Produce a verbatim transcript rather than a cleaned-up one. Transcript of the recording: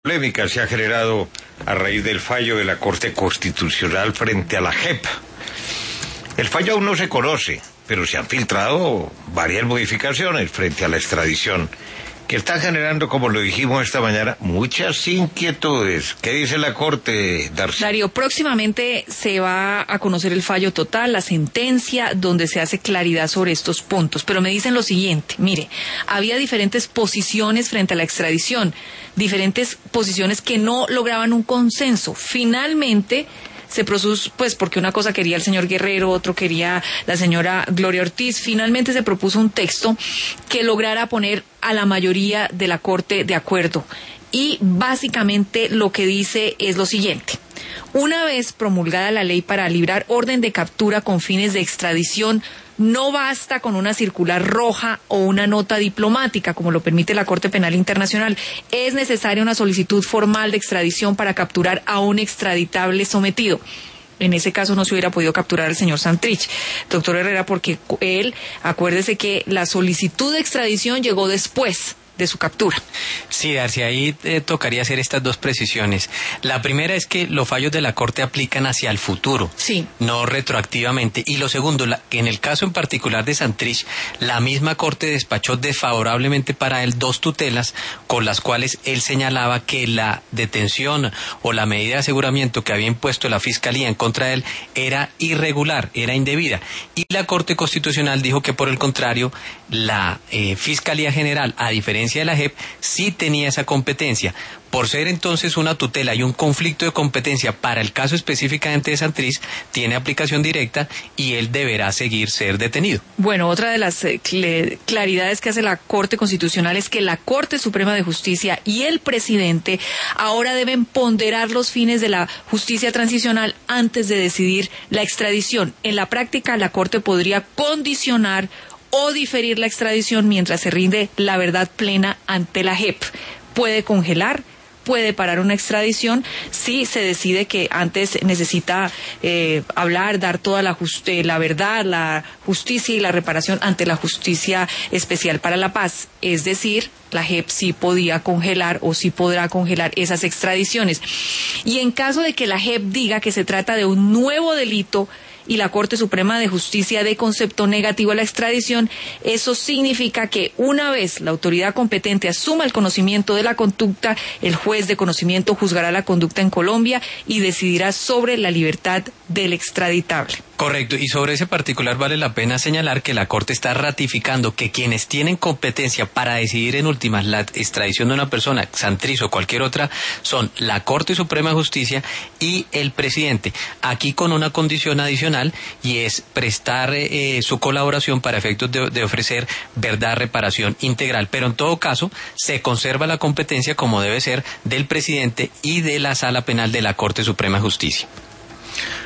Polémica se ha generado a raíz del fallo de la Corte Constitucional frente a la J E P. El fallo aún no se conoce, pero se han filtrado varias modificaciones frente a la extradición, que están generando, como lo dijimos esta mañana, muchas inquietudes. ¿Qué dice la Corte, Darcy? Darío, próximamente se va a conocer el fallo total, la sentencia, donde se hace claridad sobre estos puntos. Pero me dicen lo siguiente, mire, había diferentes posiciones frente a la extradición, diferentes posiciones que no lograban un consenso. Finalmente se propuso, pues porque una cosa quería el señor Guerrero, otro quería la señora Gloria Ortiz, finalmente se propuso un texto que lograra poner a la mayoría de la Corte de acuerdo. Y básicamente lo que dice es lo siguiente: una vez promulgada la ley para librar orden de captura con fines de extradición, no basta con una circular roja o una nota diplomática, como lo permite la Corte Penal Internacional. Es necesaria una solicitud formal de extradición para capturar a un extraditable sometido. En ese caso no se hubiera podido capturar al señor Santrich, doctor Herrera, porque él, acuérdese que la solicitud de extradición llegó después de su captura. Sí, Darcy, ahí eh, tocaría hacer estas dos precisiones. La primera es que los fallos de la Corte aplican hacia el futuro, sí, no retroactivamente. Y lo segundo, la, que en el caso en particular de Santrich, la misma Corte despachó desfavorablemente para él dos tutelas con las cuales él señalaba que la detención o la medida de aseguramiento que había impuesto la Fiscalía en contra de él era irregular, era indebida. Y la Corte Constitucional dijo que, por el contrario, la eh, Fiscalía General, a diferencia de la J E P, sí tenía esa competencia. Por ser entonces una tutela y un conflicto de competencia para el caso específicamente de Santrich, tiene aplicación directa y él deberá seguir ser detenido. Bueno, otra de las eh, claridades que hace la Corte Constitucional es que la Corte Suprema de Justicia y el presidente ahora deben ponderar los fines de la justicia transicional antes de decidir la extradición. En la práctica, la Corte podría condicionar o diferir la extradición mientras se rinde la verdad plena ante la J E P. Puede congelar, puede parar una extradición si se decide que antes necesita eh, hablar, dar toda la, just- la verdad, la justicia y la reparación ante la Justicia Especial para la Paz. Es decir, la J E P sí podía congelar o sí podrá congelar esas extradiciones. Y en caso de que la J E P diga que se trata de un nuevo delito y la Corte Suprema de Justicia dé concepto negativo a la extradición, eso significa que una vez la autoridad competente asuma el conocimiento de la conducta, el juez de conocimiento juzgará la conducta en Colombia y decidirá sobre la libertad del extraditable. Correcto, y sobre ese particular vale la pena señalar que la Corte está ratificando que quienes tienen competencia para decidir en últimas la extradición de una persona, Santrich o cualquier otra, son la Corte Suprema de Justicia y el presidente. Aquí con una condición adicional, y es prestar eh, su colaboración para efectos de, de ofrecer verdad, reparación integral. Pero en todo caso, se conserva la competencia, como debe ser, del presidente y de la Sala Penal de la Corte Suprema de Justicia.